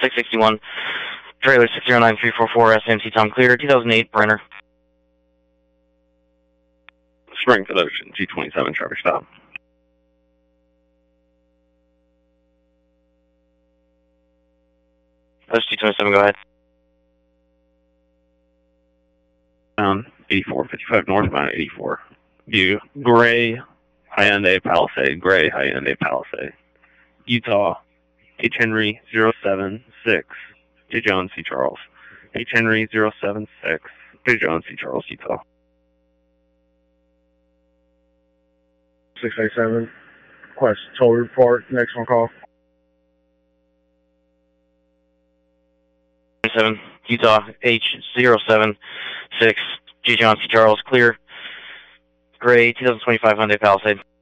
661, trailer 609344, SMC Tom clear, 2008, Brenner. Springfield Ocean, G27, traffic stop. That's G27, go ahead. 8455 northbound 84. View gray Hyundai Palisade, gray Hyundai Palisade. Utah, H. Henry 076, J. Jones C. Charles. H. Henry 076, J. Jones C. Charles, Utah. 687, request toll report, next one call. 7, Utah, H076, J. John C. Charles, clear, gray, 2025 Hyundai Palisade.